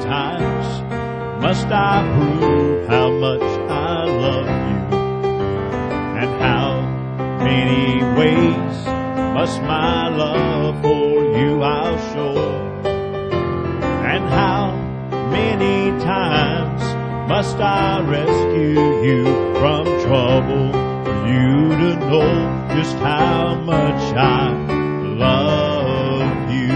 times must I prove how much I love you? And how many ways must my love for you I'll show? And how many times must I rescue you from trouble for you to know just how much I love you?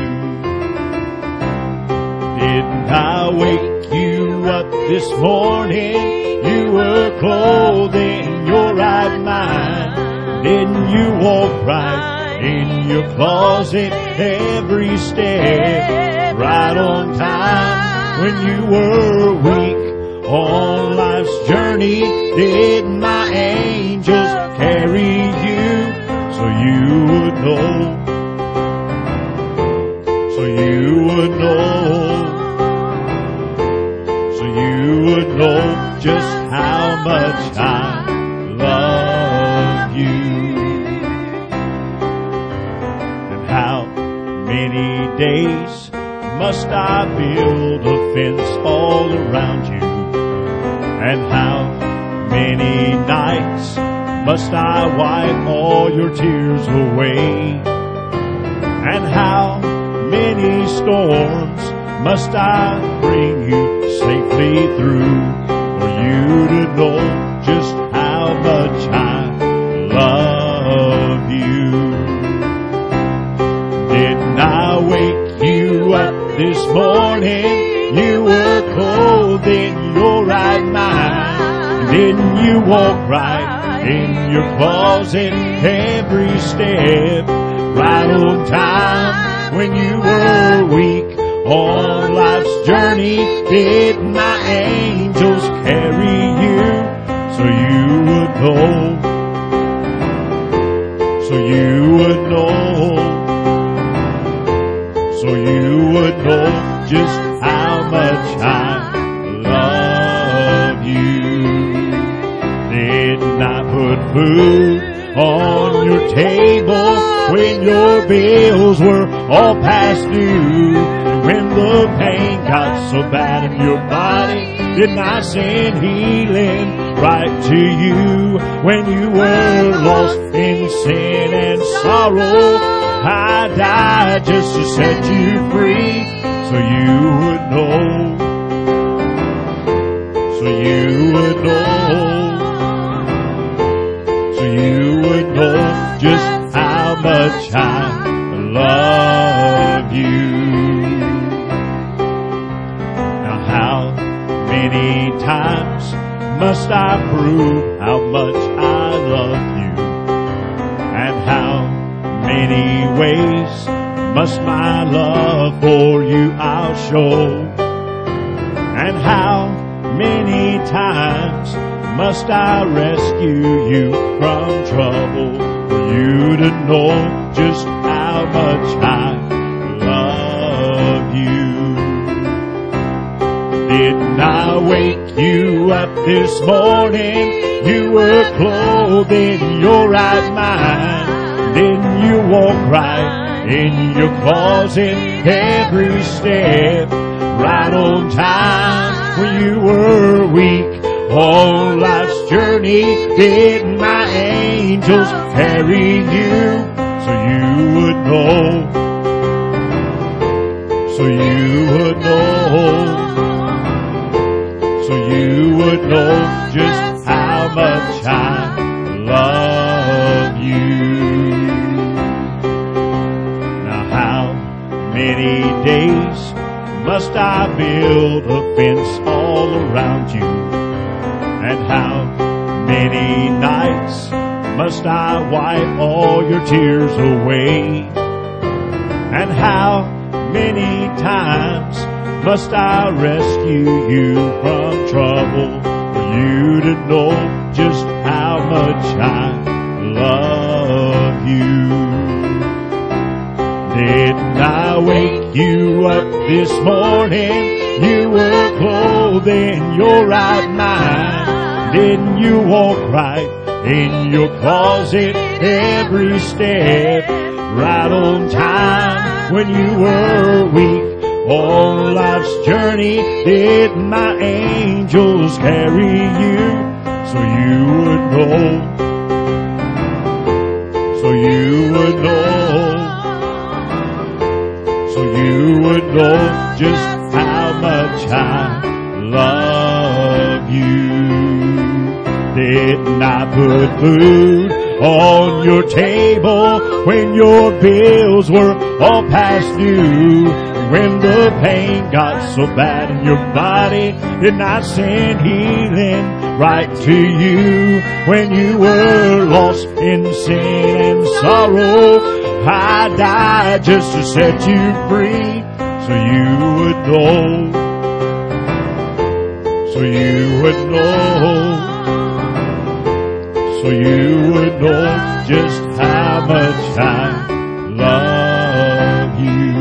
Didn't I wake you up this morning? You were clothed in your right mind. Didn't you walk right in your closet every step right on time? When you were weak on life's journey, did my angels carry you so you would know? So you would know. So you would know just how much I love you. And how many days must I build a fence all around you? And how many nights must I wipe all your tears away? And how many storms must I bring you safely through for you to know just how much I love you? Didn't I wake you up this morning? You were clothed in your right mind. Didn't you walk right in your closet every step right on time? When you were weak on life's journey, did my angels carry you so you would know? So you would know. So you would know just how much I love you. Didn't I put food on your table when your bills were all past due? And when the pain got so bad in your body, didn't I send healing right to you? When you were lost in sin and sorrow, I died just to set you free so you would know. So you would know. So you would know just how much I love you. Now how many times must I prove how much I love you? And how many ways must my love for you I'll show? And how many times must I rescue you from trouble for you to know just how much I love you? Didn't I wake you up this morning? You were clothed in your right mind. Didn't you walk right in your closet every step right on time? When you were weak on life's journey, did my angels carry you so you would know? So you would know. So you would know just how much I love you. Now how many days must I build a fence all around you? And how many nights must I wipe all your tears away? And how many times must I rescue you from trouble for you to know just how much I love you? Didn't I wake you up this morning? You were clothed in your right mind. Didn't you walk right in your closet every step right on time? When you were weak On life's journey did my angels carry you, so you would know, so you would know, so you would know just how much I love you. Didn't I put food on your table when your bills were all past due? When the pain got so bad in your body, didn't I send healing right to you? When you were lost in sin and sorrow, I died just to set you free, so you would know, so you would know, so you would know just how much I love you.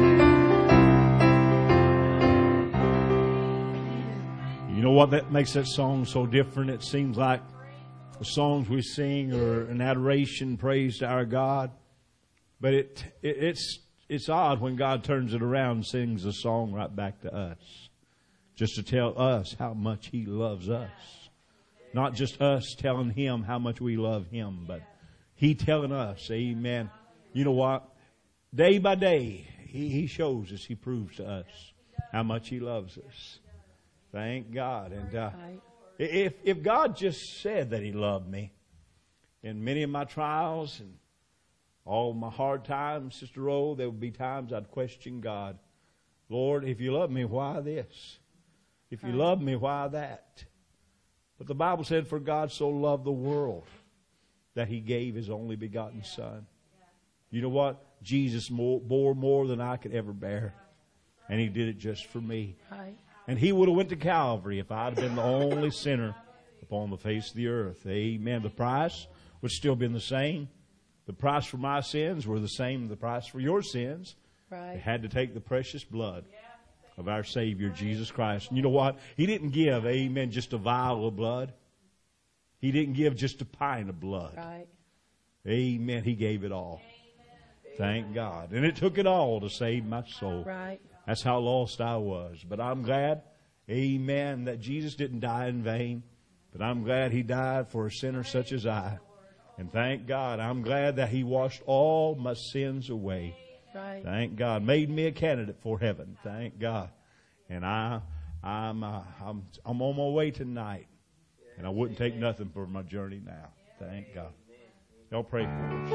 You know what that makes that song so different? It seems like the songs we sing are an adoration, praise to our God. But it's odd when God turns it around and sings a song right back to us, just to tell us how much He loves us. Not just us telling Him how much we love Him, but He telling us, amen. You know what? Day by day, He shows us, He proves to us how much He loves us. Thank God. And if God just said that He loved me in many of my trials and all my hard times, Sister Rowe, there would be times I'd question God. Lord, if you love me, why this? If you love me, why that? But the Bible said, for God so loved the world that He gave His only begotten Son. You know what? Jesus bore more than I could ever bear. And He did it just for me. And He would have went to Calvary if I'd have been the only sinner upon the face of the earth. Amen. The price would still been the same. The price for my sins were the same as the price for your sins. Right. It had to take the precious blood of our Savior, Jesus Christ. And you know what? He didn't give, amen, just a vial of blood. He didn't give just a pint of blood. Right. Amen. He gave it all. Amen. Thank God. And it took it all to save my soul. Right. That's how lost I was. But I'm glad, amen, that Jesus didn't die in vain. But I'm glad He died for a sinner such as I. And thank God, I'm glad that He washed all my sins away. Right. Thank God. Made me a candidate for heaven. Thank God. And I'm on my way tonight. And I wouldn't take nothing for my journey now. Thank God. Y'all pray for us.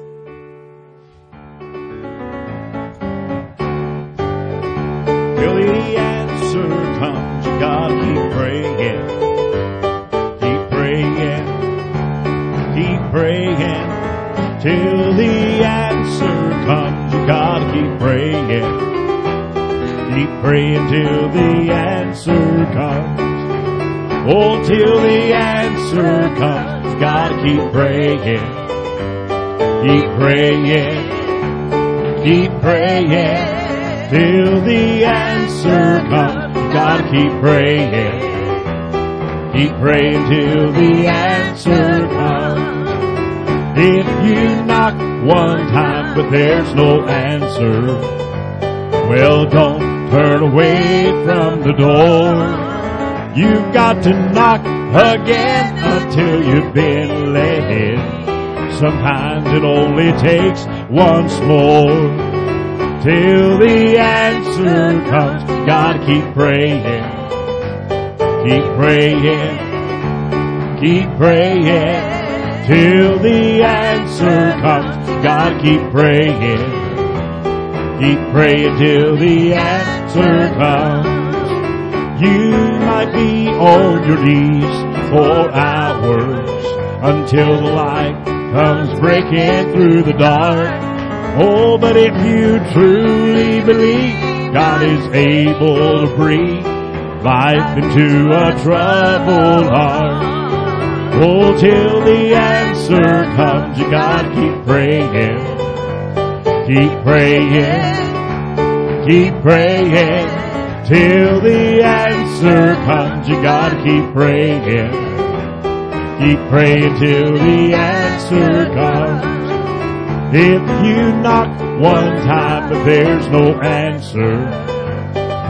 Till the answer comes, you gotta keep praying. Keep praying. Keep praying. Till the answer comes, you gotta keep praying. Keep praying till the answer comes. Oh, till the answer comes, you gotta keep praying. Keep praying. Keep praying. Till the answer comes, you gotta keep praying. Keep praying till the answer comes. If you knock one time but there's no answer, well, don't turn away from the door. You've got to knock again until you've been led. Sometimes it only takes once more. Till the answer comes, you gotta keep praying. Keep praying. Keep praying. Till the answer comes, you gotta keep praying. Keep praying till the answer comes. You might be on your knees for hours until the light comes breaking through the dark. Oh, but if you truly believe God is able to breathe life into a troubled heart, oh, till the answer comes, you gotta keep praying. Keep praying. Keep praying. Till the answer comes, you gotta keep praying. Keep praying till the answer comes. If you knock one time but there's no answer,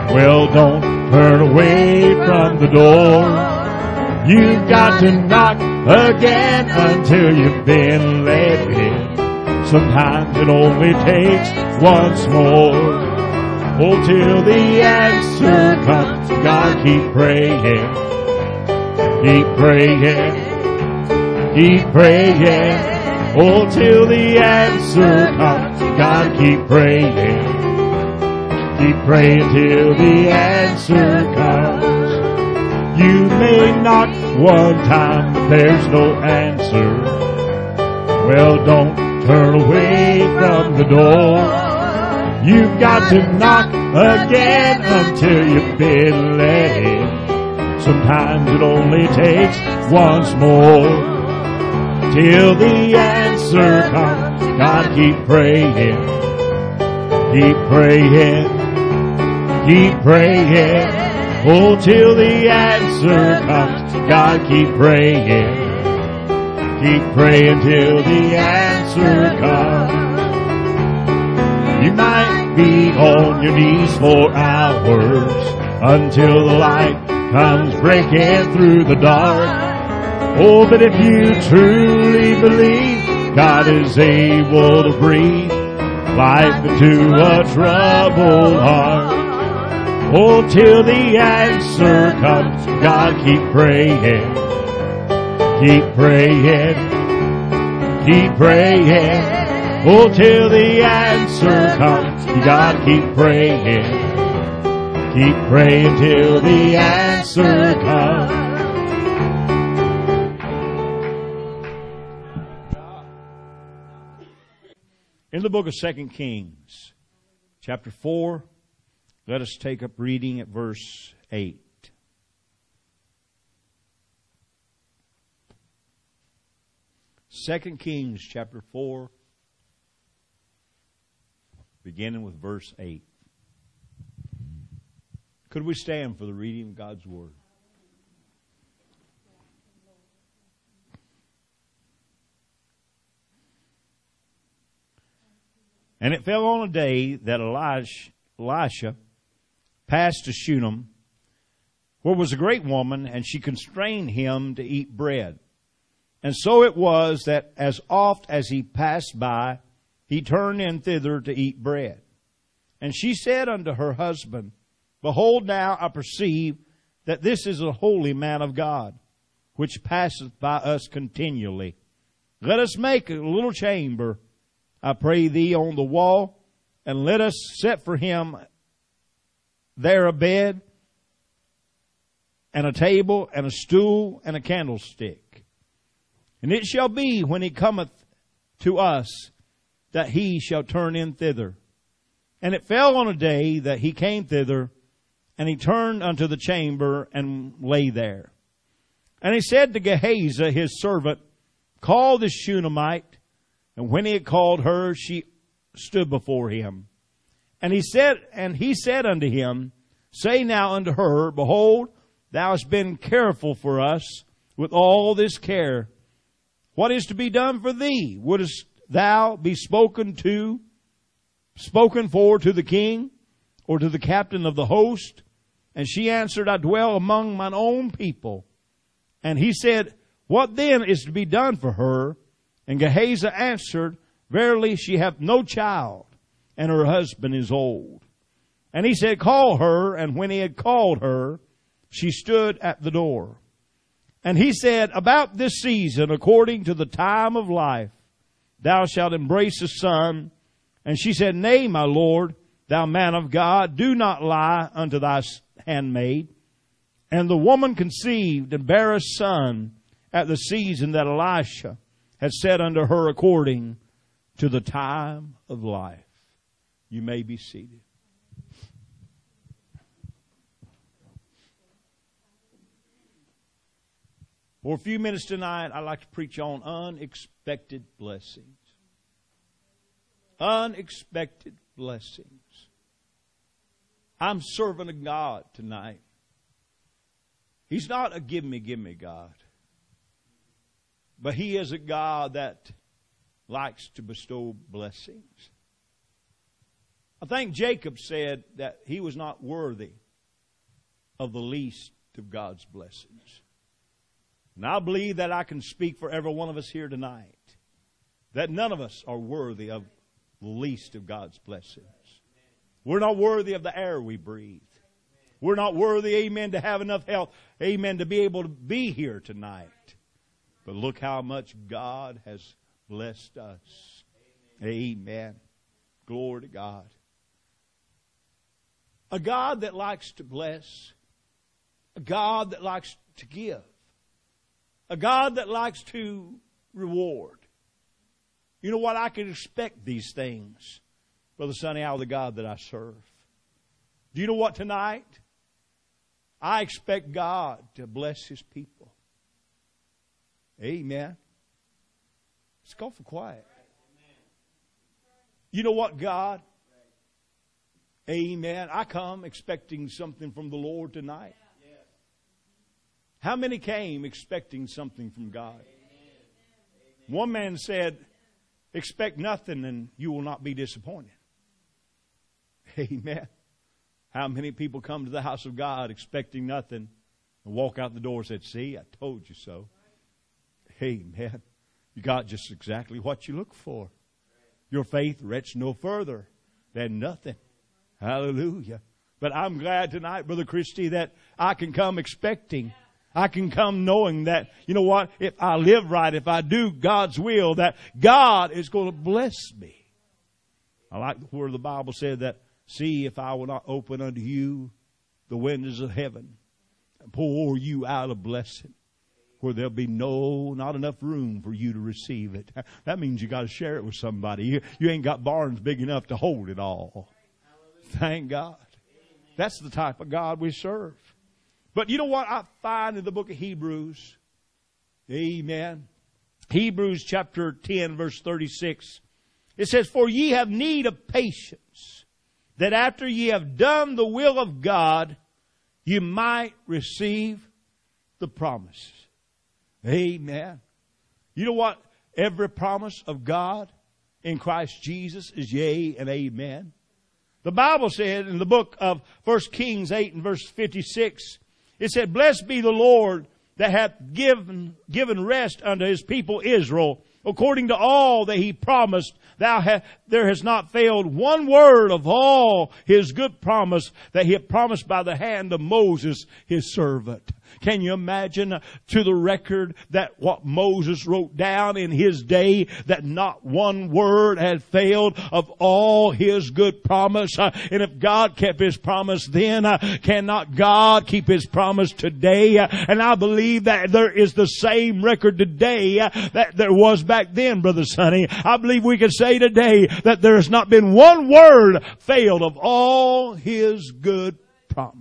Well, don't turn away from the door. You've got to knock again until you've been let in. Sometimes it only takes once more. Oh, till the answer comes, God, keep praying. Keep praying. Keep praying. Oh, till the answer comes, God, keep praying. Keep praying till the answer comes. You may knock one time, but there's no answer. Well, don't turn away from the door. You've got to knock again until you've been let in. Sometimes it only takes once more. Till the answer comes, God, keep praying. Keep praying. Keep praying. Oh, till the answer comes, God, keep praying. Keep praying till the answer comes. You might be on your knees for hours until the light comes breaking through the dark. Oh, but if you truly believe God is able to breathe life into a troubled heart. Oh, till the answer comes, God, keep praying. Keep praying. Keep praying. Oh, till the answer comes, God, keep praying. Keep praying till the answer comes. In the book of 2 Kings, chapter 4, let us take up reading at verse 8. Second Kings chapter 4, beginning with verse 8. Could we stand for the reading of God's Word? And it fell on a day that Elisha passed to Shunem, where was a great woman, and she constrained him to eat bread. And so it was that as oft as he passed by, he turned in thither to eat bread. And she said unto her husband, Behold, now I perceive that this is a holy man of God, which passeth by us continually. Let us make a little chamber, I pray thee, on the wall, and let us set for him there a bed, and a table, and a stool, and a candlestick. And it shall be, when he cometh to us, that he shall turn in thither. And it fell on a day that he came thither, and he turned unto the chamber, and lay there. And he said to Gehazi his servant, Call this Shunammite. And when he had called her, she stood before him. And he said unto him, Say now unto her, Behold, thou hast been careful for us with all this care. What is to be done for thee? Wouldest thou be spoken for to the king, or to the captain of the host? And she answered, I dwell among mine own people. And he said, What then is to be done for her? And Gehazi answered, Verily she hath no child, and her husband is old. And he said, Call her. And when he had called her, she stood at the door. And he said, About this season, according to the time of life, thou shalt embrace a son. And she said, Nay, my lord, thou man of God, do not lie unto thy handmaid. And the woman conceived and bare a son at the season that Elisha had said unto her, according to the time of life. You may be seated. For a few minutes tonight, I'd like to preach on unexpected blessings. Unexpected blessings. I'm serving a God tonight. He's not a give me God. But He is a God that likes to bestow blessings. I think Jacob said that he was not worthy of the least of God's blessings. And I believe that I can speak for every one of us here tonight, that none of us are worthy of the least of God's blessings. We're not worthy of the air we breathe. We're not worthy, amen, to have enough health, amen, to be able to be here tonight. But look how much God has blessed us. Amen. Glory to God. A God that likes to bless. A God that likes to give. A God that likes to reward. You know what? I can expect these things, Brother Sonny, out of the God that I serve. Do you know what tonight? I expect God to bless His people. Amen. Let's go for quiet. You know what, God? Amen. I come expecting something from the Lord tonight. How many came expecting something from God? One man said, expect nothing and you will not be disappointed. Amen. How many people come to the house of God expecting nothing and walk out the door and said, see, I told you so. Amen. You got just exactly what you look for. Your faith reached no further than nothing. Hallelujah. But I'm glad tonight, Brother Christy, that I can come expecting. I can come knowing that, you know what, if I live right, if I do God's will, that God is going to bless me. I like where the Bible said that, see if I will not open unto you the windows of heaven and pour you out a blessing where there'll be not enough room for you to receive it. That means you got to share it with somebody. You ain't got barns big enough to hold it all. Thank God. That's the type of God we serve. But you know what I find in the book of Hebrews? Amen. Hebrews chapter 10 verse 36. It says, for ye have need of patience, that after ye have done the will of God, you might receive the promise. Amen. You know what? Every promise of God in Christ Jesus is yea and amen. The Bible said in the book of 1 Kings 8 and verse 56, it said, blessed be the Lord that hath given rest unto His people Israel, according to all that He promised. There has not failed one word of all His good promise that He had promised by the hand of Moses, His servant. Can you imagine to the record that what Moses wrote down in his day, that not one word had failed of all His good promise? And if God kept His promise then, cannot God keep His promise today? And I believe that there is the same record today that there was back then, Brother Sonny. I believe we can say today that there has not been one word failed of all His good promise.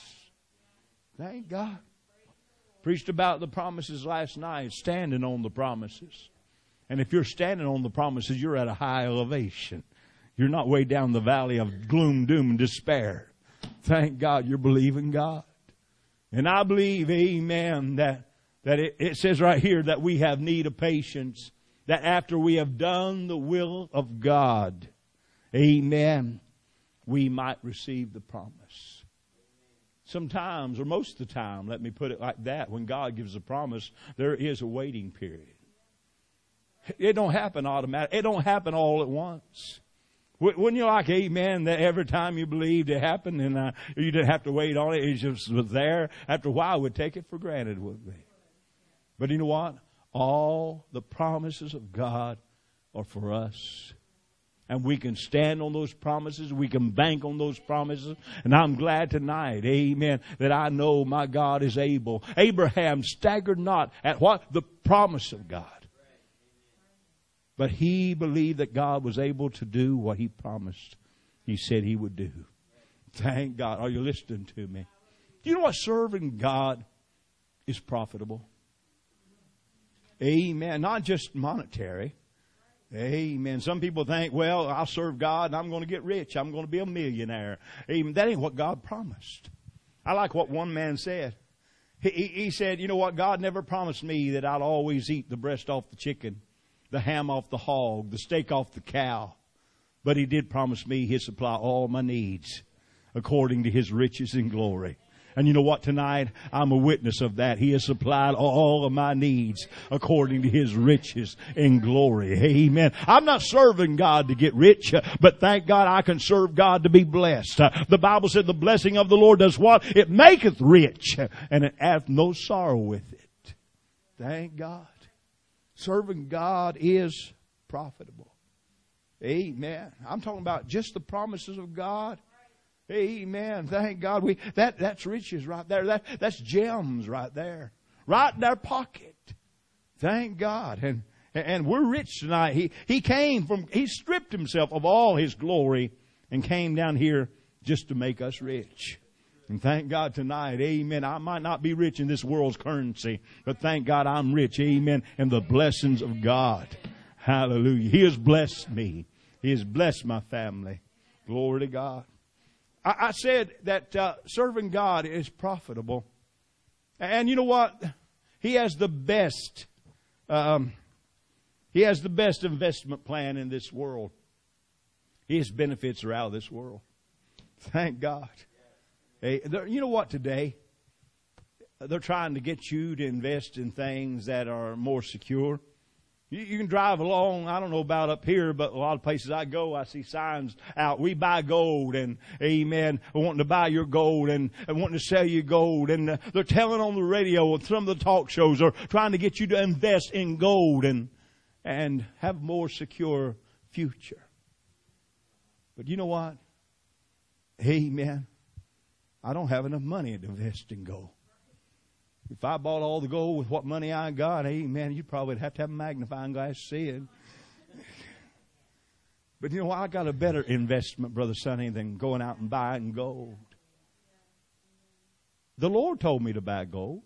Thank God. Preached about the promises last night, standing on the promises. And if you're standing on the promises, you're at a high elevation. You're not way down the valley of gloom, doom, and despair. Thank God you're believing God. And I believe, amen, that it says right here that we have need of patience, that after we have done the will of God, amen, we might receive the promise. Sometimes, or most of the time, let me put it like that, when God gives a promise, there is a waiting period. It don't happen automatically. It don't happen all at once. Wouldn't you like, amen, that every time you believed it happened and you didn't have to wait on it, it just was there? After a while, we'd take it for granted, wouldn't we? But you know what? All the promises of God are for us. And we can stand on those promises. We can bank on those promises. And I'm glad tonight, amen, that I know my God is able. Abraham staggered not at what? The promise of God. But he believed that God was able to do what He promised He said He would do. Thank God. Are you listening to me? Do you know what? Serving God is profitable. Amen. Not just monetary. Amen. Some people think, well, I'll serve God and I'm going to get rich. I'm going to be a millionaire. Amen. That ain't what God promised. I like what one man said. He said, you know what? God never promised me that I'll always eat the breast off the chicken, the ham off the hog, the steak off the cow. But He did promise me He'd supply all my needs according to His riches and glory. And you know what, tonight, I'm a witness of that. He has supplied all of my needs according to His riches and glory. Amen. I'm not serving God to get rich, but thank God I can serve God to be blessed. The Bible said the blessing of the Lord does what? It maketh rich, and it hath no sorrow with it. Thank God. Serving God is profitable. Amen. I'm talking about just the promises of God. Amen. Thank God. That's riches right there. That's gems right there. Right in their pocket. Thank God. And we're rich tonight. He stripped Himself of all His glory and came down here just to make us rich. And thank God tonight, amen, I might not be rich in this world's currency, but thank God I'm rich, amen, in the blessings of God. Hallelujah. He has blessed me. He has blessed my family. Glory to God. I said that serving God is profitable. And you know what? He has the best. He has the best investment plan in this world. His benefits are out of this world. Thank God. Hey, you know what today? They're trying to get you to invest in things that are more secure. You can drive along, I don't know about up here, but a lot of places I go, I see signs out, we buy gold, and amen, wanting to buy your gold and wanting to sell you gold. And they're telling on the radio, and some of the talk shows are trying to get you to invest in gold and have a more secure future. But you know what? Amen. I don't have enough money to invest in gold. If I bought all the gold with what money I got, amen, you'd probably have to have a magnifying glass to see it. But you know what? I got a better investment, Brother Sonny, than going out and buying gold. The Lord told me to buy gold.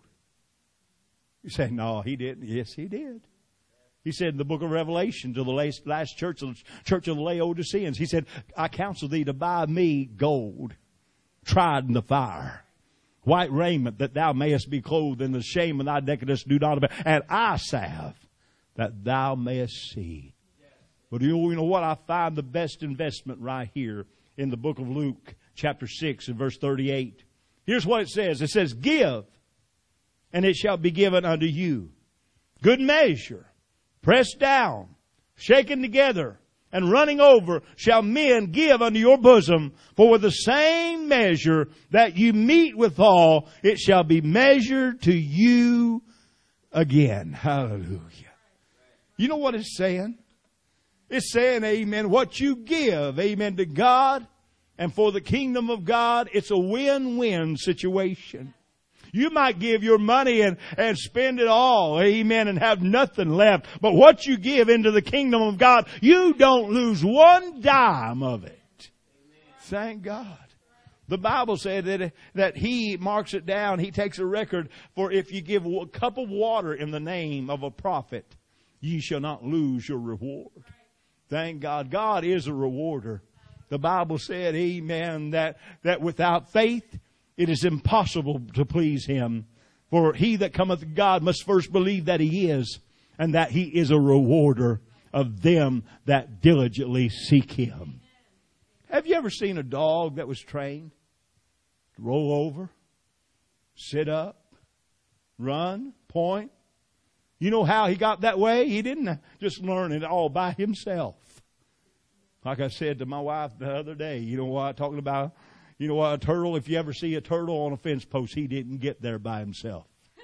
You say, no, He didn't. Yes, He did. He said in the book of Revelation to the last church of the Laodiceans, He said, I counsel thee to buy me gold, tried in the fire. White raiment, that thou mayest be clothed, in the shame of thy nakedness do not abide, and eye salve, that thou mayest see. But you know what? I find the best investment right here in the book of Luke, chapter 6 and verse 38. Here's what it says. It says, give, and it shall be given unto you. Good measure, pressed down, shaken together, and running over shall men give unto your bosom. For with the same measure that you meet withal, it shall be measured to you again. Hallelujah. You know what it's saying? It's saying, amen, what you give, amen, to God and for the kingdom of God, it's a win-win situation. You might give your money and spend it all, amen, and have nothing left. But what you give into the kingdom of God, you don't lose one dime of it. Amen. Thank God. The Bible said that He marks it down. He takes a record for if you give a cup of water in the name of a prophet, ye shall not lose your reward. Thank God. God is a rewarder. The Bible said, amen, that without faith, it is impossible to please Him. For he that cometh to God must first believe that He is, and that He is a rewarder of them that diligently seek Him. Have you ever seen a dog that was trained to roll over, sit up, run, point? You know how he got that way? He didn't just learn it all by himself. Like I said to my wife the other day, you know what I'm talking about? You know what, a turtle, if you ever see a turtle on a fence post, he didn't get there by himself.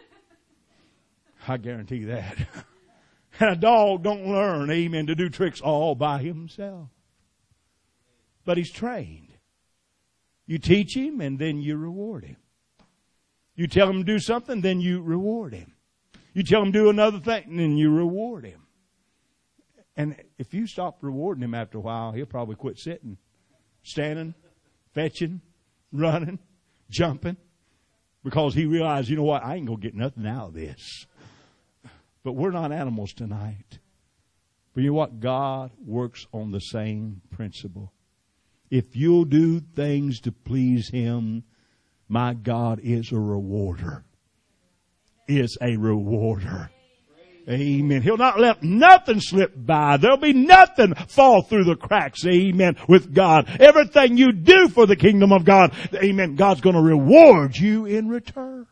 I guarantee that. And a dog don't learn, amen, to do tricks all by himself. But he's trained. You teach him and then you reward him. You tell him to do something, then you reward him. You tell him to do another thing, and then you reward him. And if you stop rewarding him after a while, he'll probably quit sitting, standing, fetching, running, jumping, because he realized, you know what, I ain't going to get nothing out of this. But we're not animals tonight. But you know what? God works on the same principle. If you'll do things to please Him, my God is a rewarder. Is a rewarder. Amen. He'll not let nothing slip by. There'll be nothing fall through the cracks. Amen. With God. Everything you do for the kingdom of God. Amen. God's going to reward you in return.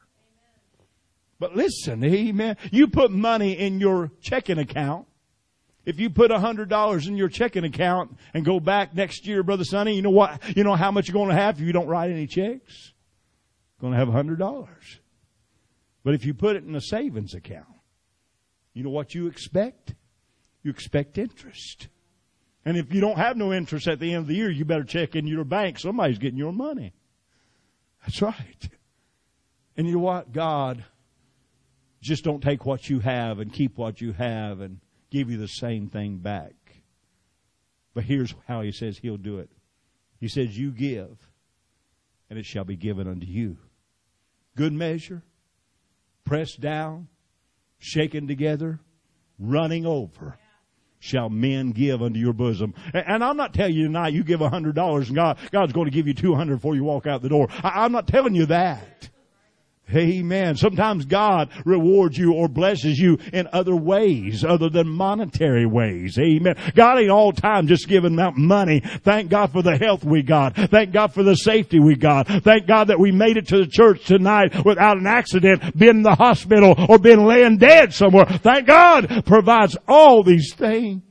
But listen, amen. You put money in your checking account. If you put $100 in your checking account and go back next year, Brother Sonny, you know what? You know how much you're going to have if you don't write any checks? You're going to have $100. But if you put it in a savings account, you know what you expect? You expect interest. And if you don't have no interest at the end of the year, you better check in your bank. Somebody's getting your money. That's right. And you know what? God just don't take what you have and keep what you have and give you the same thing back. But here's how He says He'll do it. He says, you give, and it shall be given unto you. Good measure, pressed down, shaken together, running over, shall men give unto your bosom. And I'm not telling you tonight you give $100 and God's going to give you $200 before you walk out the door. I'm not telling you that. Amen. Sometimes God rewards you or blesses you in other ways other than monetary ways. Amen. God ain't all time just giving out money. Thank God for the health we got. Thank God for the safety we got. Thank God that we made it to the church tonight without an accident, been in the hospital, or been laying dead somewhere. Thank God provides all these things.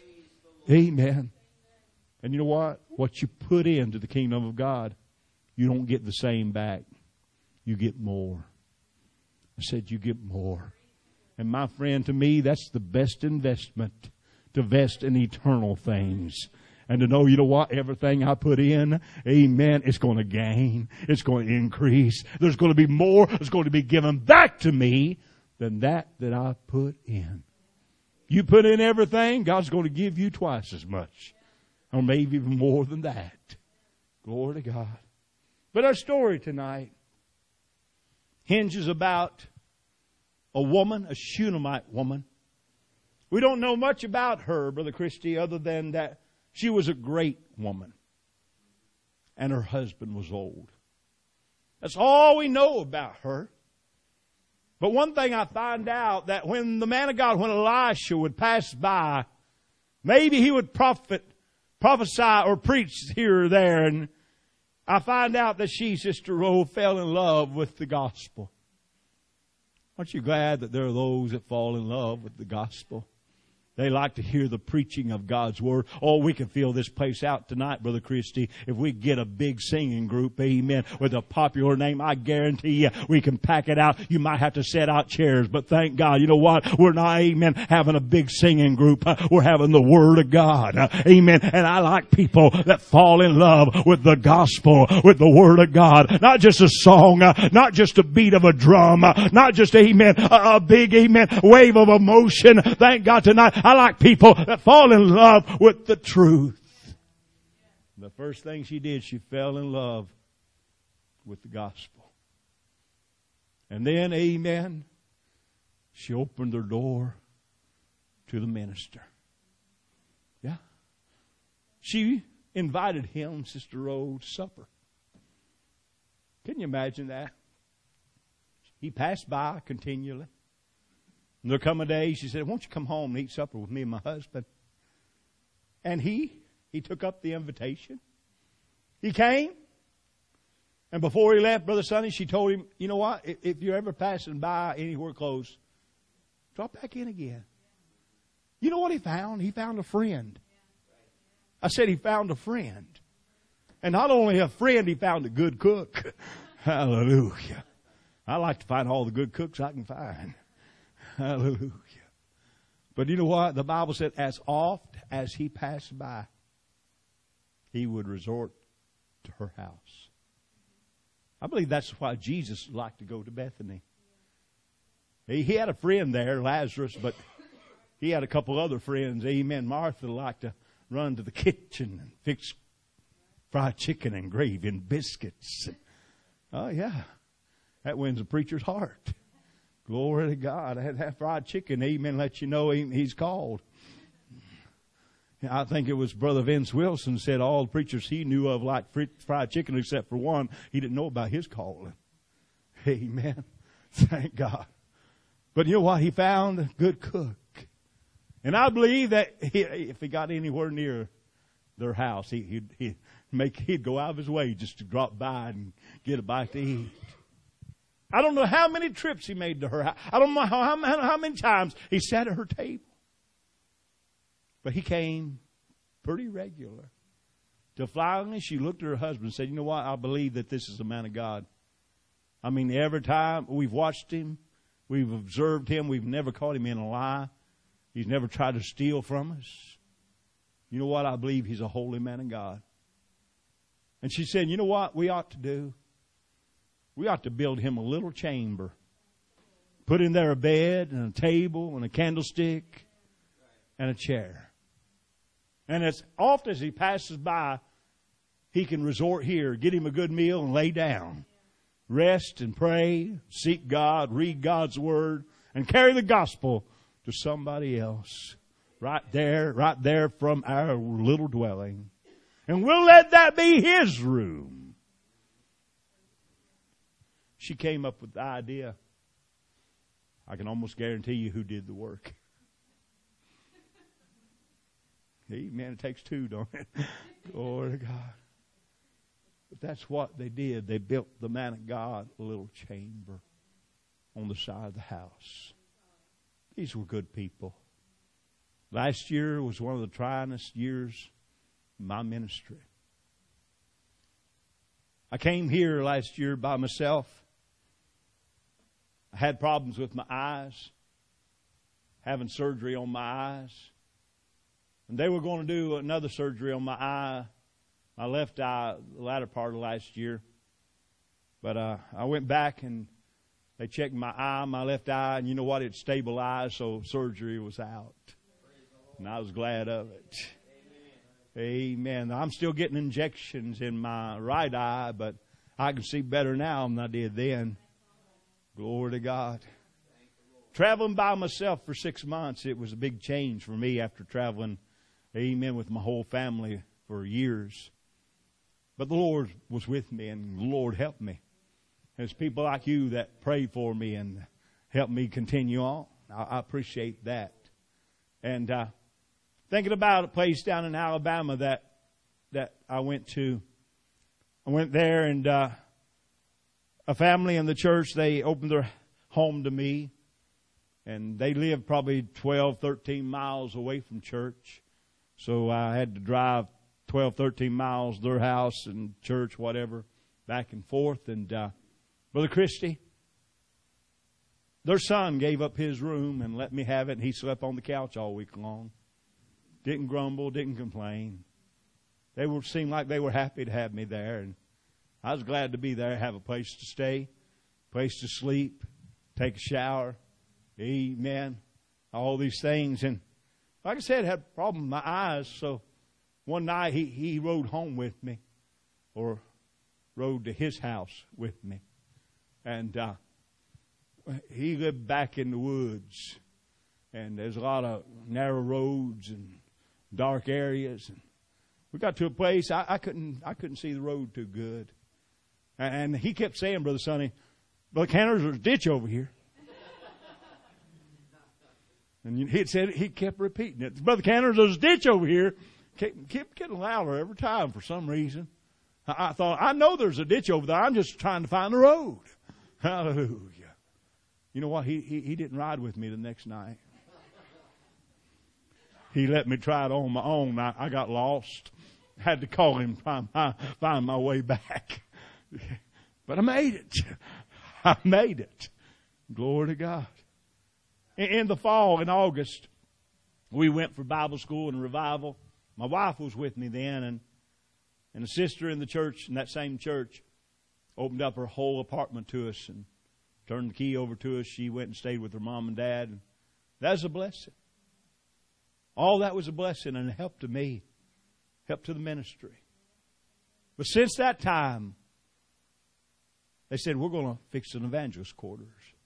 Amen. And you know what? What you put into the kingdom of God, you don't get the same back. You get more. I said you get more. And my friend, to me, that's the best investment, to invest in eternal things. And to know, you know what, everything I put in, amen, it's going to gain. It's going to increase. There's going to be more. It's going to be given back to me than that I put in. You put in everything, God's going to give you twice as much. Or maybe even more than that. Glory to God. But our story tonight hinges about a woman, a Shunammite woman. We don't know much about her, Brother Christy, other than that she was a great woman. And her husband was old. That's all we know about her. But one thing I find out, that when the man of God, when Elisha would pass by, maybe he would prophesy or preach here or there, and I find out that she, Sister Rowe, fell in love with the gospel. Aren't you glad that there are those that fall in love with the gospel? They like to hear the preaching of God's Word. Oh, we can fill this place out tonight, Brother Christy, if we get a big singing group, amen, with a popular name. I guarantee you, we can pack it out. You might have to set out chairs, but thank God, you know what? We're not, amen, having a big singing group. We're having the Word of God. Amen. And I like people that fall in love with the gospel, with the Word of God. Not just a song, not just a beat of a drum, not just, amen, a big, amen, wave of emotion. Thank God tonight. I like people that fall in love with the truth. The first thing she did, she fell in love with the gospel. And then, amen, she opened her door to the minister. Yeah. She invited him, Sister Rose, to supper. Can you imagine that? He passed by continually. And there come a day, she said, won't you come home and eat supper with me and my husband? And he took up the invitation. He came. And before he left, Brother Sonny, she told him, you know what? If you're ever passing by anywhere close, drop back in again. You know what he found? He found a friend. I said he found a friend. And not only a friend, he found a good cook. Hallelujah. I like to find all the good cooks I can find. Hallelujah. But you know what? The Bible said, as oft as he passed by, he would resort to her house. I believe that's why Jesus liked to go to Bethany. He had a friend there, Lazarus, but he had a couple other friends. Amen. Martha liked to run to the kitchen and fix fried chicken and gravy and biscuits. Oh, yeah. That wins a preacher's heart. Glory to God. I had that fried chicken. Amen. Let you know he's called. I think it was Brother Vince Wilson said all the preachers he knew of liked fried chicken except for one. He didn't know about his calling. Amen. Thank God. But you know what? He found a good cook. And I believe that if he got anywhere near their house, he'd go out of his way just to drop by and get a bite to eat. I don't know how many trips he made to her house. I don't know how many times he sat at her table. But he came pretty regular. Till finally she looked at her husband and said, you know what? I believe that this is a man of God. I mean, every time we've watched him, we've observed him, we've never caught him in a lie. He's never tried to steal from us. You know what? I believe he's a holy man of God. And she said, you know what we ought to do? We ought to build him a little chamber. Put in there a bed and a table and a candlestick and a chair. And as often as he passes by, he can resort here, get him a good meal and lay down. Rest and pray, seek God, read God's Word, and carry the gospel to somebody else. Right there from our little dwelling. And we'll let that be his room. She came up with the idea. I can almost guarantee you who did the work. Amen. It takes two, don't it? Glory to God. But that's what they did. They built the man of God a little chamber on the side of the house. These were good people. Last year was one of the tryingest years in my ministry. I came here last year by myself. I had problems with my eyes, having surgery on my eyes. And they were going to do another surgery on my left eye, the latter part of last year. But I went back and they checked my eye, my left eye, and you know what? It stabilized, so surgery was out. And I was glad of it. Amen. I'm still getting injections in my right eye, but I can see better now than I did then. Glory to God. Traveling by myself for 6 months, it was a big change for me after traveling, amen, with my whole family for years. But the Lord was with me, and the Lord helped me. There's people like you that pray for me and help me continue on. I appreciate that. And thinking about a place down in Alabama that I went to. I went there, and a family in the church, they opened their home to me. And they lived probably 12, 13 miles away from church. So I had to drive 12, 13 miles, their house and church, whatever, back and forth. And Brother Christie, their son gave up his room and let me have it. And he slept on the couch all week long. Didn't grumble, didn't complain. They seemed like they were happy to have me there. And I was glad to be there, have a place to stay, place to sleep, take a shower. Amen. All these things. And like I said, I had a problem with my eyes. So one night he rode home with me, or rode to his house with me. And he lived back in the woods. And there's a lot of narrow roads and dark areas. And we got to a place I couldn't see the road too good. And he kept saying, Brother Sonny, Brother Cantor, there's a ditch over here. And he kept repeating it. Brother Cantor, there's a ditch over here. Kept getting louder every time for some reason. I thought, I know there's a ditch over there. I'm just trying to find the road. Hallelujah. You know what? He didn't ride with me the next night. He let me try it on my own. I got lost. Had to call him, find my way back. But I made it. I made it. Glory to God. In the fall, in August, we went for Bible school and revival. My wife was with me then, and a sister in the church, in that same church, opened up her whole apartment to us and turned the key over to us. She went and stayed with her mom and dad. And that was a blessing. All that was a blessing and a help to me, help to the ministry. But since that time, they said, we're going to fix an evangelist quarters.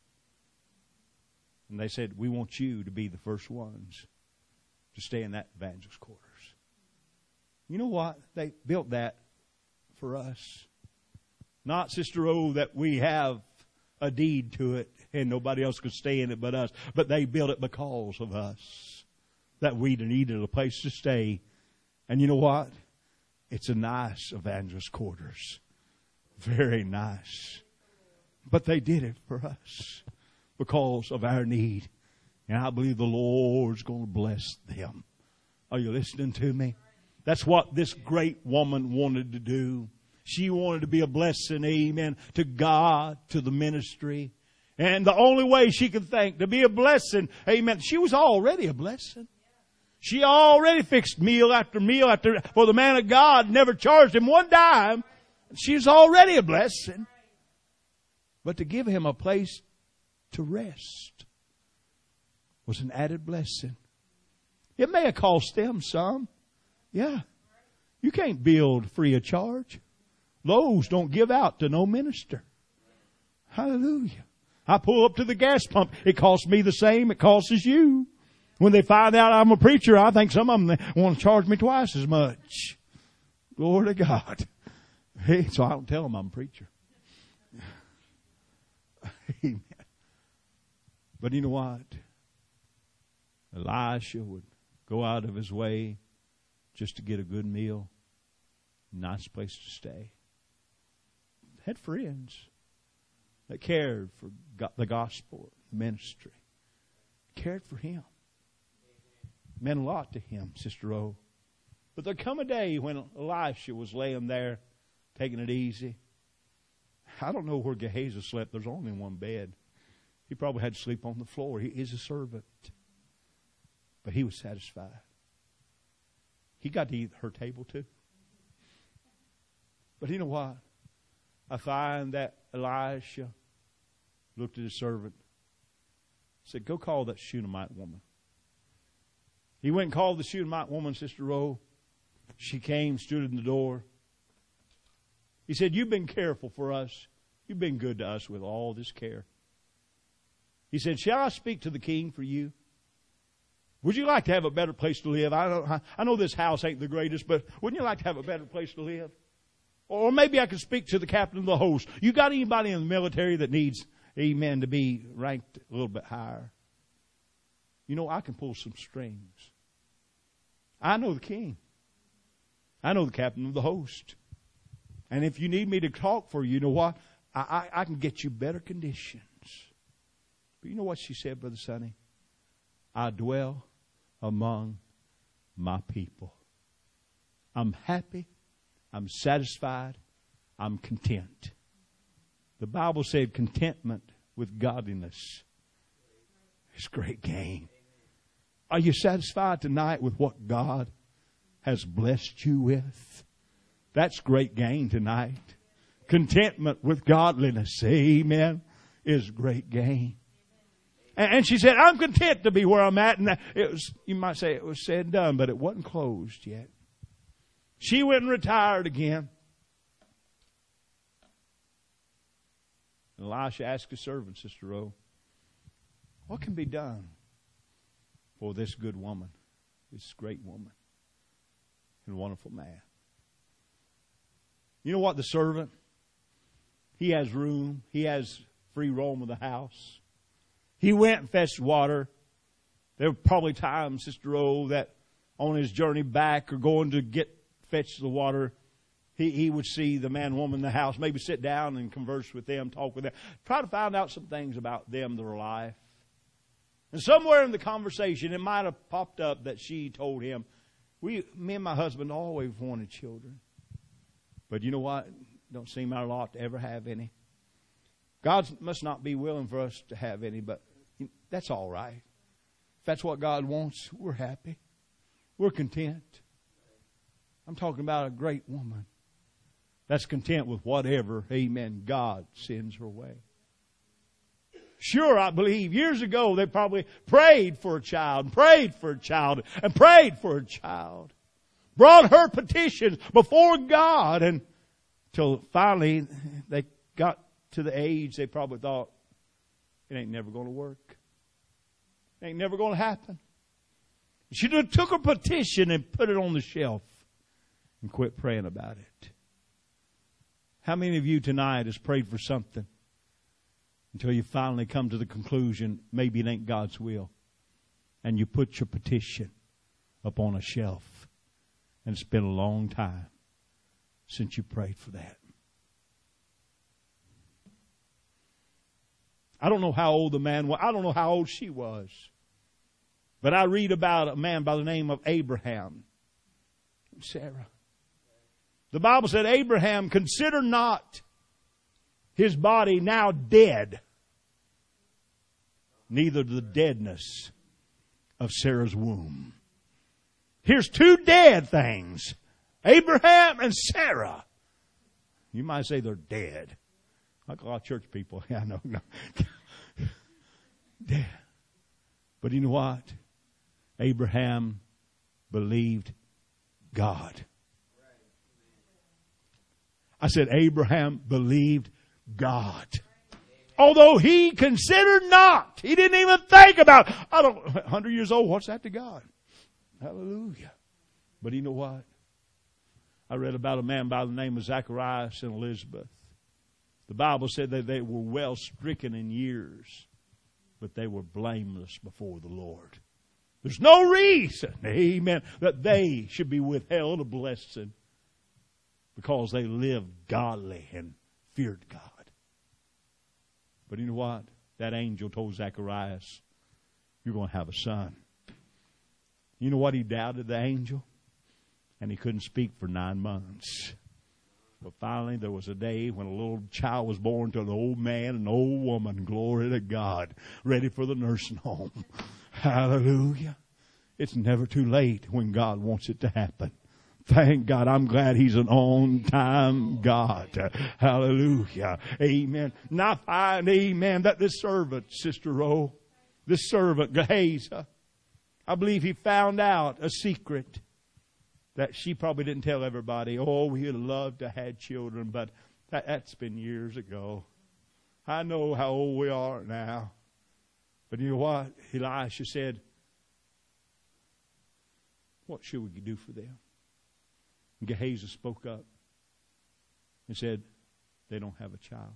And they said, we want you to be the first ones to stay in that evangelist quarters. You know what? They built that for us. Not, Sister O, that we have a deed to it. and nobody else could stay in it but us. But they built it because of us. That we needed a place to stay. And you know what? It's a nice evangelist quarters. Very nice. But they did it for us because of our need. And I believe the Lord's going to bless them. Are you listening to me? That's what this great woman wanted to do. She wanted to be a blessing, amen, to God, to the ministry. And the only way she could think to be a blessing, amen, she was already a blessing. She already fixed meal after for the man of God, never charged him one dime. She was already a blessing. But to give him a place to rest was an added blessing. It may have cost them some. Yeah. You can't build free of charge. Lowe's don't give out to no minister. Hallelujah. I pull up to the gas pump. It costs me the same it costs you. When they find out I'm a preacher, I think some of them want to charge me twice as much. Glory to God. Hey, so I don't tell them I'm a preacher. Amen. But you know what? Elisha would go out of his way just to get a good meal, nice place to stay. Had friends that cared for the gospel, the ministry. Cared for him. Meant a lot to him, Sister O. But there come a day when Elisha was laying there, taking it easy. I don't know where Gehazi slept. There's only one bed. He probably had to sleep on the floor. He is a servant. But he was satisfied. He got to eat at her table too. But you know what? I find that Elisha looked at his servant, said, go call that Shunammite woman. He went and called the Shunammite woman, Sister Rowe. She came, stood in the door. He said, you've been careful for us. You've been good to us with all this care. He said, shall I speak to the king for you? Would you like to have a better place to live? I know this house ain't the greatest, but wouldn't you like to have a better place to live? Or maybe I could speak to the captain of the host. You got anybody in the military that needs, amen, to be ranked a little bit higher? You know, I can pull some strings. I know the king. I know the captain of the host. And if you need me to talk for you, you know what? I can get you better conditions. But you know what she said, Brother Sonny? I dwell among my people. I'm happy. I'm satisfied. I'm content. The Bible said contentment with godliness is great gain. Are you satisfied tonight with what God has blessed you with? That's great gain tonight. Contentment with godliness, amen, is great gain. And she said, I'm content to be where I'm at. And it was, you might say it was said and done, but it wasn't closed yet. She went and retired again. And Elisha asked his servant, Sister Rowe, what can be done for this good woman, this great woman, and wonderful man? You know what? The servant, he has room. He has free roam of the house. He went and fetched water. There were probably times, Sister Rowe, that on his journey back or going to fetch the water, he would see the man and woman in the house, maybe sit down and converse with them, talk with them, try to find out some things about them, their life. And somewhere in the conversation, it might have popped up that she told him, me and my husband always wanted children. But you know what? Don't seem our lot to ever have any. God must not be willing for us to have any, but that's all right. If that's what God wants, we're happy. We're content. I'm talking about a great woman that's content with whatever, amen, God sends her way. Sure, I believe years ago they probably prayed for a child, and prayed for a child, and prayed for a child. Brought her petitions before God, and till finally they got to the age they probably thought, it ain't never going to work. It ain't never going to happen. She took her petition and put it on the shelf and quit praying about it. How many of you tonight has prayed for something until you finally come to the conclusion maybe it ain't God's will. And you put your petition up on a shelf. And it's been a long time since you prayed for that. I don't know how old the man was. I don't know how old she was. But I read about a man by the name of Abraham and Sarah. The Bible said Abraham considered not his body now dead, neither the deadness of Sarah's womb. Here's two dead things. Abraham and Sarah. You might say they're dead. Like a lot of church people. Yeah, no. Dead. But you know what? Abraham believed God. I said Abraham believed God. Although he considered not. He didn't even think about, 100 years old, what's that to God? Hallelujah. But you know what? I read about a man by the name of Zacharias and Elizabeth. The Bible said that they were well stricken in years, but they were blameless before the Lord. There's no reason, amen, that they should be withheld a blessing because they lived godly and feared God. But you know what? That angel told Zacharias, you're going to have a son. You know what he doubted, the angel? And he couldn't speak for 9 months. But finally there was a day when a little child was born to an old man and an old woman, glory to God, ready for the nursing home. Hallelujah. It's never too late when God wants it to happen. Thank God. I'm glad He's an on-time God. Hallelujah. Amen. Now I find, amen, that this servant, Sister Rowe, this servant, Gehazi, I believe he found out a secret that she probably didn't tell everybody. Oh, we would love to have children, but that's been years ago. I know how old we are now. But you know what? Elisha said, what should we do for them? And Gehazi spoke up and said, they don't have a child.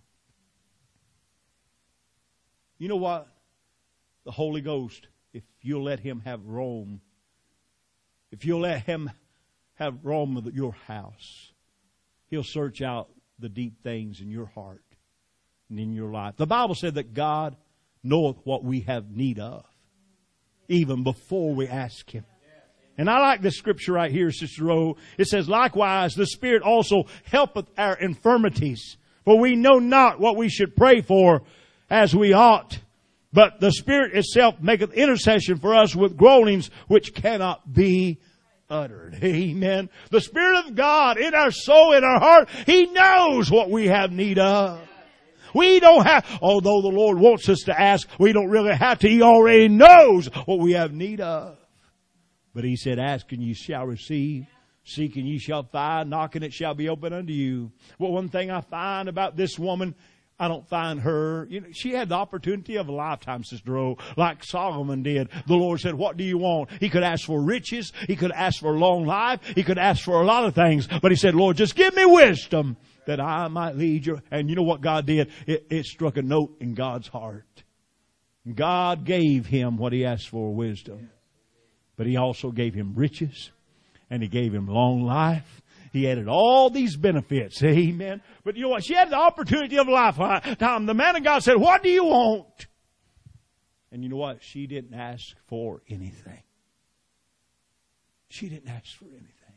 You know what? The Holy Ghost, if you'll let Him have roam, if you'll let Him have roam of your house, He'll search out the deep things in your heart and in your life. The Bible said that God knoweth what we have need of, even before we ask Him. And I like this scripture right here, Sister Rowe. It says, likewise, the Spirit also helpeth our infirmities. For we know not what we should pray for as we ought. But the Spirit itself maketh intercession for us with groanings which cannot be uttered. Amen. The Spirit of God in our soul, in our heart, He knows what we have need of. We don't have, although the Lord wants us to ask, we don't really have to. He already knows what we have need of. But He said, ask and you shall receive. Seek and ye shall find. Knock and it shall be open unto you. Well, one thing I find about this woman, I don't find her, she had the opportunity of a lifetime, Sister O, like Solomon did. The Lord said, what do you want? He could ask for riches. He could ask for long life. He could ask for a lot of things. But he said, Lord, just give me wisdom that I might lead you. And you know what God did? It struck a note in God's heart. God gave him what he asked for, wisdom. But He also gave him riches. And He gave him long life. He added all these benefits. Amen. But you know what? She had the opportunity of a lifetime. The man of God said, what do you want? And you know what? She didn't ask for anything. She didn't ask for anything.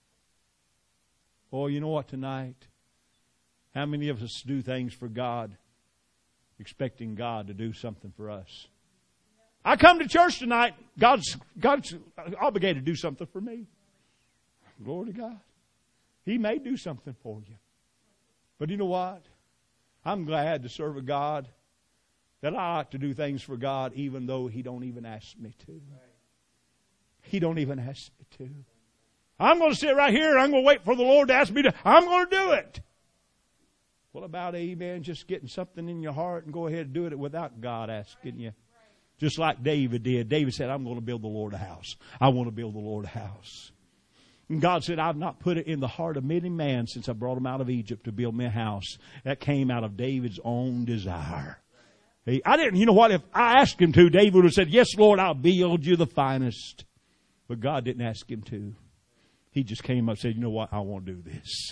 Oh, you know what tonight? How many of us do things for God, expecting God to do something for us? I come to church tonight. God's obligated to do something for me. Glory to God. He may do something for you. But you know what? I'm glad to serve a God that I like to do things for God even though He don't even ask me to. He don't even ask me to. I'm going to sit right here and I'm going to wait for the Lord to ask me to. I'm going to do it. What about, amen, just getting something in your heart and go ahead and do it without God asking you? Just like David did. David said, I'm going to build the Lord a house. I want to build the Lord a house. And God said, I've not put it in the heart of many man since I brought him out of Egypt to build me a house. That came out of David's own desire. I didn't, you know what, if I asked him to, David would have said, yes, Lord, I'll build you the finest. But God didn't ask him to. He just came up and said, you know what, I want to do this.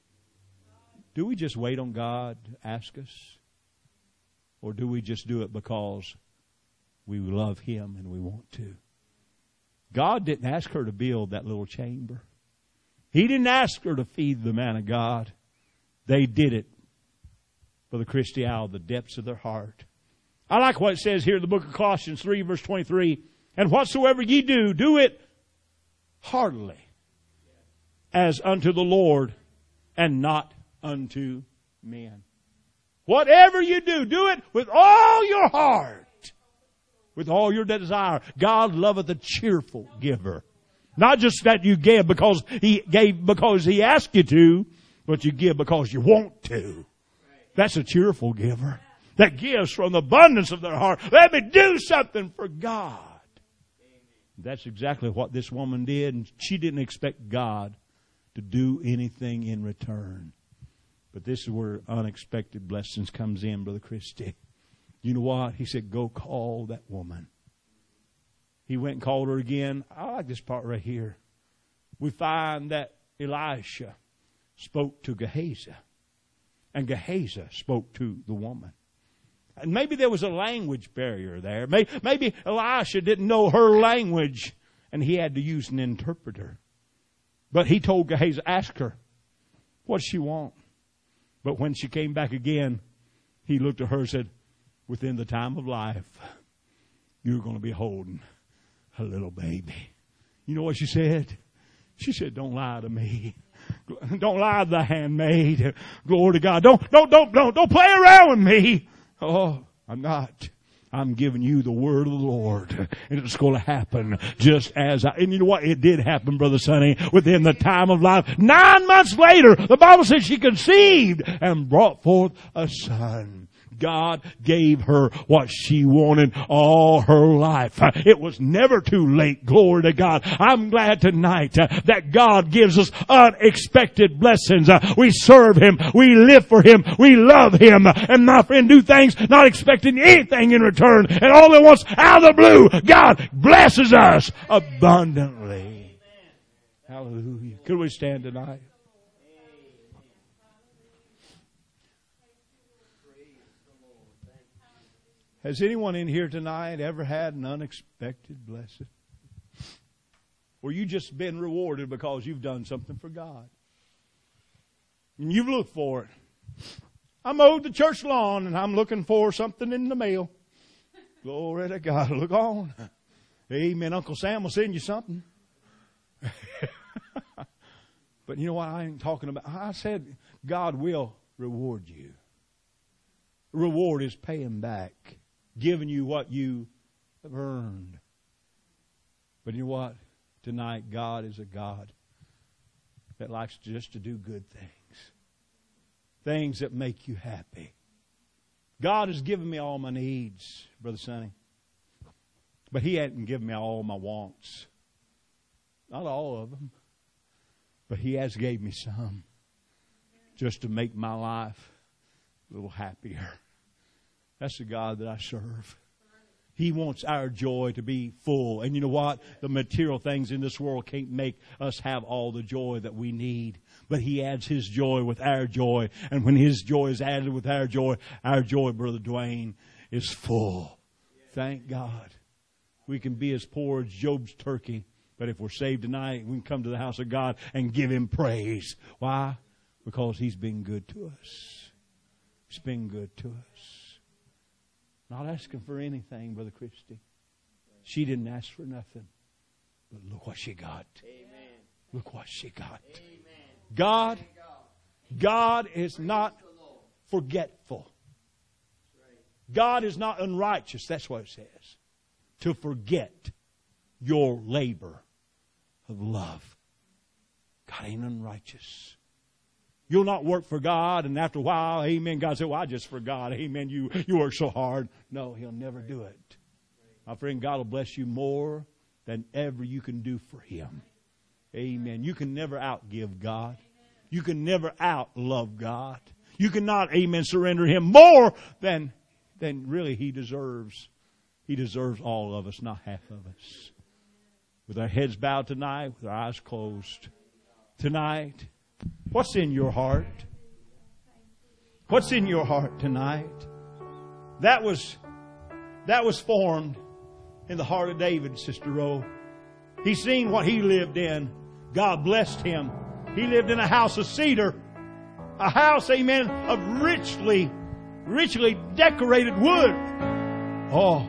Do we just wait on God to ask us? Or do we just do it because we love Him and we want to? God didn't ask her to build that little chamber. He didn't ask her to feed the man of God. They did it for the Christy out of the depths of their heart. I like what it says here in the book of Colossians 3, verse 23. And whatsoever ye do, do it heartily, as unto the Lord, and not unto men. Whatever you do, do it with all your heart, with all your desire. God loveth a cheerful giver. Not just that you give because He gave because He asked you to, but you give because you want to. That's a cheerful giver. That gives from the abundance of their heart. Let me do something for God. That's exactly what this woman did. And she didn't expect God to do anything in return. But this is where unexpected blessings comes in, Brother Christy. You know what? He said, go call that woman. He went and called her again. I like this part right here. We find that Elisha spoke to Gehazi. And Gehazi spoke to the woman. And maybe there was a language barrier there. Maybe Elisha didn't know her language and he had to use an interpreter. But he told Gehazi, ask her, what does she want? But when she came back again, he looked at her and said, within the time of life, you're going to be holding a little baby. You know what she said? She said, don't lie to me. Don't lie to the handmaid. Glory to God. Don't play around with me. Oh, I'm not. I'm giving you the word of the Lord. And it's going to happen just as and you know what? It did happen, Brother Sonny, within the time of life. 9 months later, the Bible says she conceived and brought forth a son. God gave her what she wanted all her life. It was never too late. Glory to God. I'm glad tonight that God gives us unexpected blessings. We serve Him. We live for Him. We love Him. And my friend, do things not expecting anything in return. And all at once, out of the blue, God blesses us abundantly. Hallelujah. Could we stand tonight? Has anyone in here tonight ever had an unexpected blessing? Or you just been rewarded because you've done something for God? And you've looked for it. I mowed the church lawn and I'm looking for something in the mail. Glory to God. Look on. Amen. Uncle Sam will send you something. But you know what I ain't talking about? I said God will reward you. Reward is paying back. Giving you what you have earned. But you know what? Tonight, God is a God that likes just to do good things. Things that make you happy. God has given me all my needs, Brother Sonny. But He hadn't given me all my wants. Not all of them. But He has gave me some. Just to make my life a little happier. That's the God that I serve. He wants our joy to be full. And you know what? The material things in this world can't make us have all the joy that we need. But He adds His joy with our joy. And when His joy is added with our joy, Brother Dwayne, is full. Thank God. We can be as poor as Job's turkey. But if we're saved tonight, we can come to the house of God and give Him praise. Why? Because He's been good to us. He's been good to us. Not asking for anything, Brother Christy. She didn't ask for nothing. But look what she got. Amen. Look what she got. Amen. God is not forgetful. God is not unrighteous. That's what it says. To forget your labor of love. God ain't unrighteous. You'll not work for God, and after a while, amen, God said, well, I just forgot. Amen, you work so hard. No, He'll never do it. My friend, God will bless you more than ever you can do for Him. Amen. You can never outgive God. You can never outlove God. You cannot, amen, surrender Him more than then really He deserves all of us, not half of us. With our heads bowed tonight, with our eyes closed tonight, what's in your heart? What's in your heart tonight? That was formed in the heart of David, Sister Rowe. He's seen what he lived in. God blessed him. He lived in a house of cedar. A house, amen, of richly decorated wood. Oh,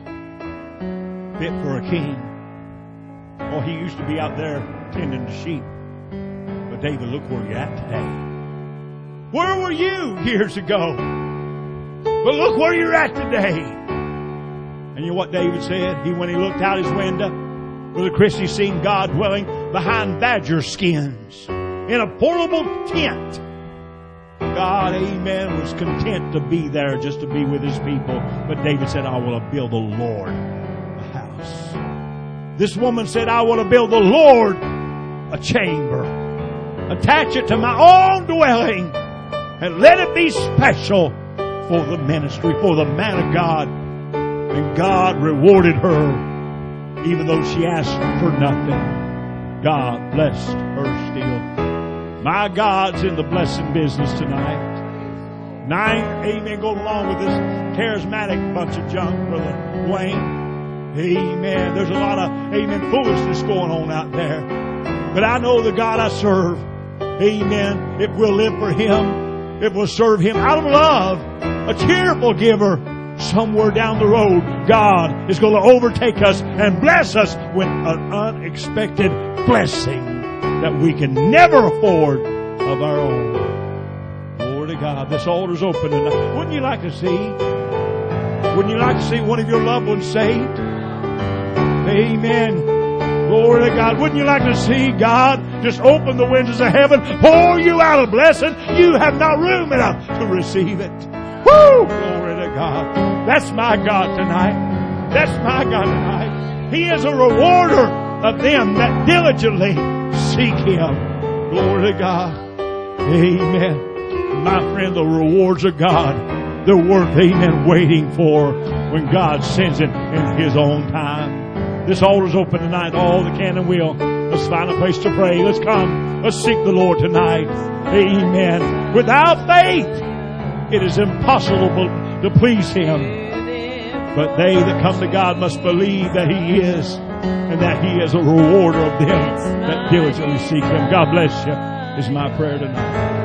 fit for a king. Oh, he used to be out there tending the sheep. But David, look where you're at today. Where were you years ago? But look where you're at today. And you know what David said? When he looked out his window, Brother Christy seen God dwelling behind badger skins in a portable tent. God, amen, was content to be there just to be with His people. But David said, I will build the Lord a house. This woman said, I want to build the Lord a chamber. Attach it to my own dwelling and let it be special for the ministry, for the man of God. And God rewarded her even though she asked for nothing. God blessed her still. My God's in the blessing business tonight. And I ain't, amen, going along with this charismatic bunch of junk, Brother Wayne. Amen. There's a lot of, amen, foolishness going on out there. But I know the God I serve, amen, if we'll live for Him, if we'll serve Him out of love, a cheerful giver, somewhere down the road, God is going to overtake us and bless us with an unexpected blessing that we can never afford of our own. Glory to God. This altar's open tonight. Wouldn't you like to see? Wouldn't you like to see one of your loved ones saved? Amen. Glory to God. Wouldn't you like to see God just open the windows of heaven, pour you out a blessing? You have not room enough to receive it. Woo! Glory to God. That's my God tonight. That's my God tonight. He is a rewarder of them that diligently seek Him. Glory to God. Amen. My friend, the rewards of God, they're worth, amen, waiting for when God sends it in His own time. This altar's open tonight. All that can and will. Let's find a place to pray. Let's come. Let's seek the Lord tonight. Amen. Without faith, it is impossible to please Him. But they that come to God must believe that He is, and that He is a rewarder of them that diligently seek Him. God bless you, is my prayer tonight.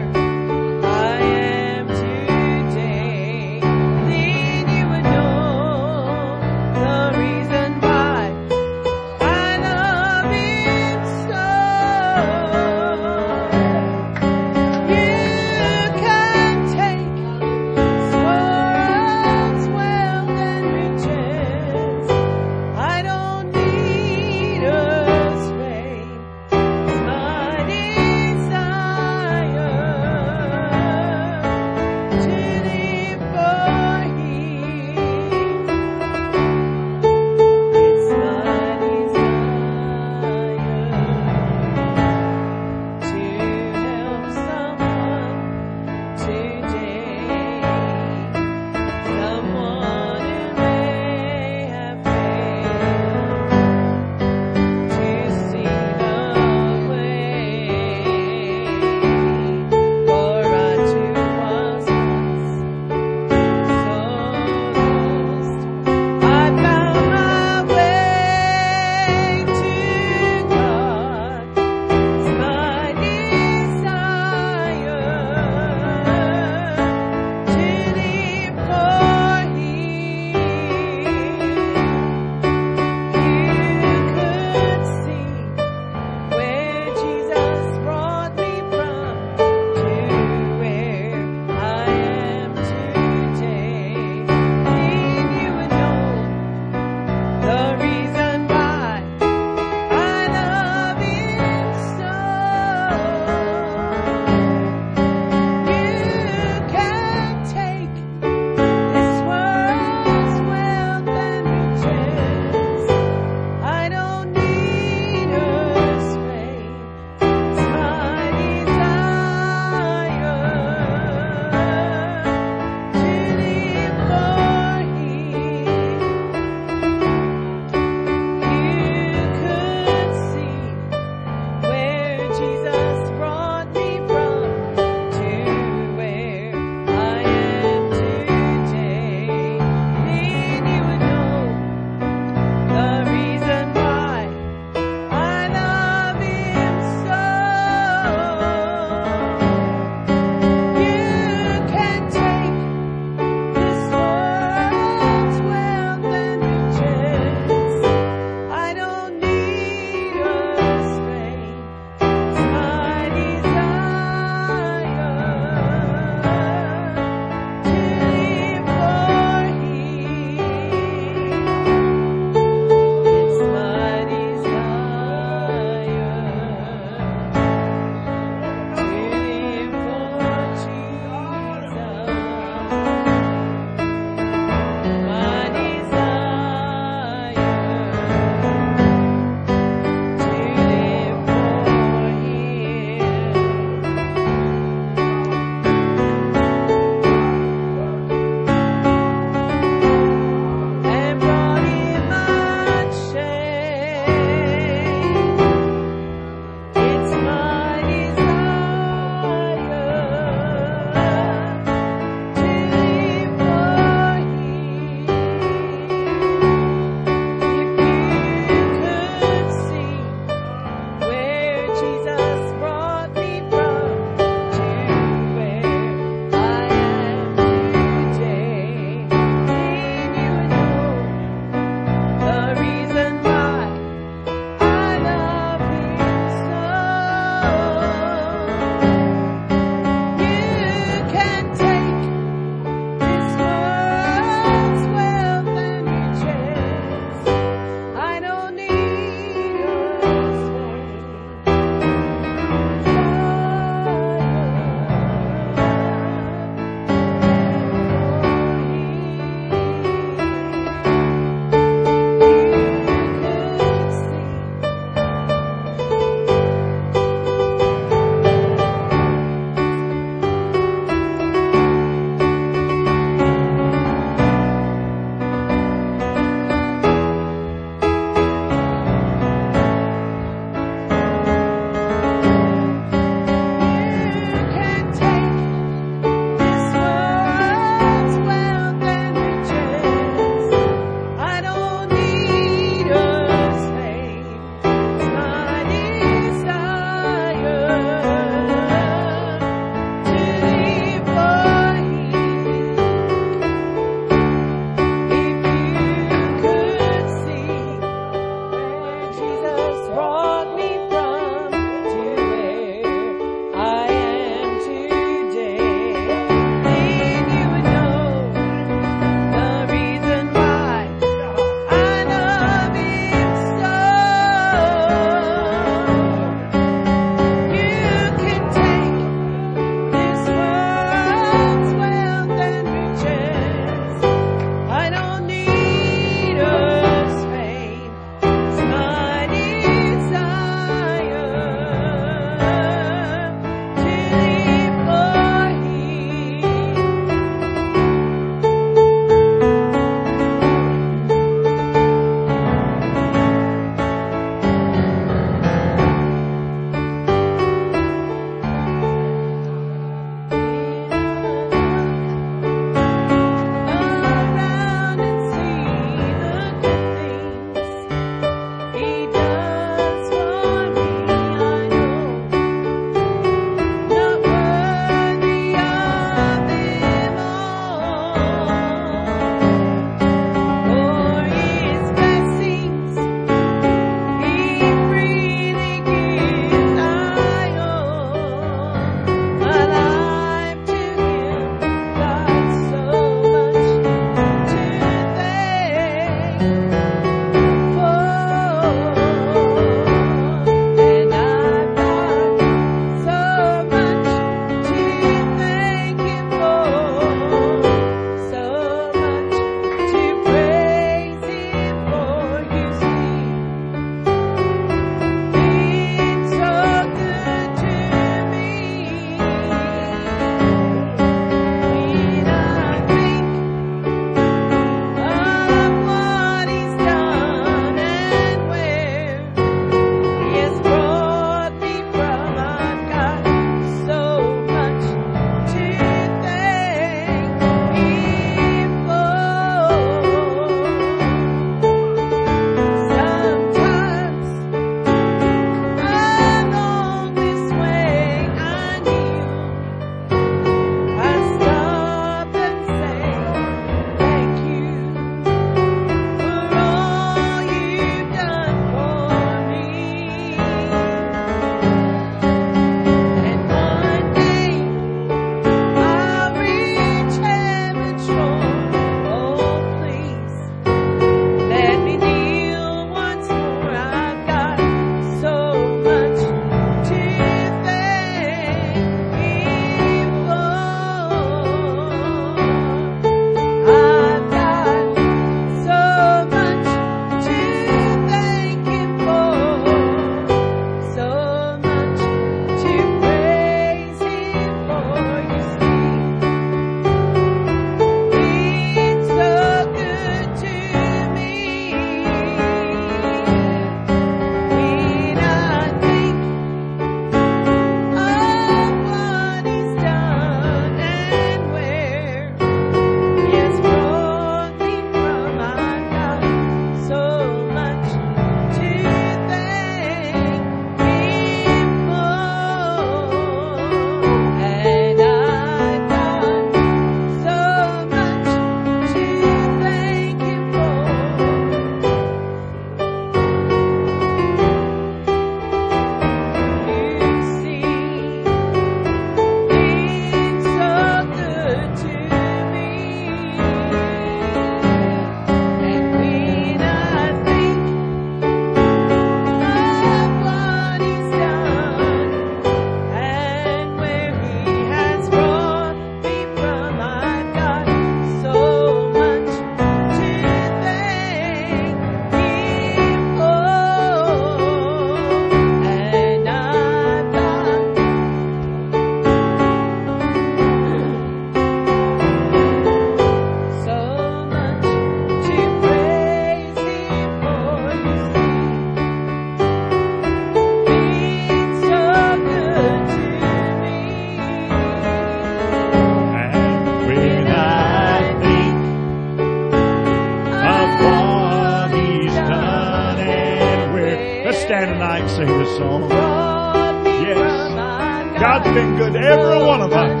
God's been good to every one of us.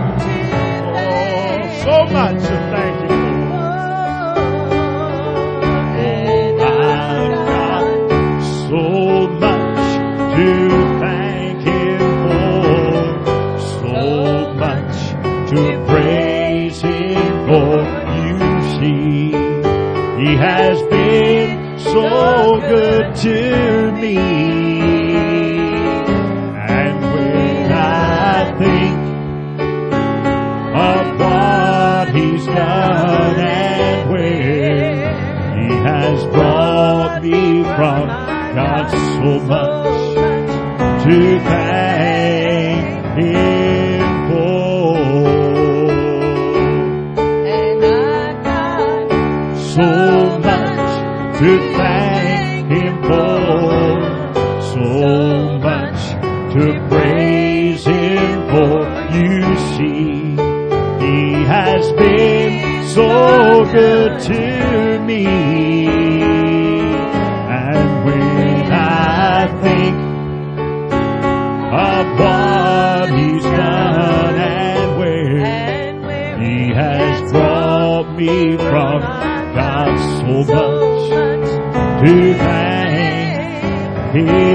Oh, so much to thank Him for. I've got so much to thank Him for, so much to praise Him for. You see, He has been so good to me. And when I think of what He's done and where He has brought me from, got so much to thank Him for. And I've got So much to thank Him for, so much to praise Him for. You see, He has been so good to me. And when I think of what He's done and where He has brought me from, got so much to thank Him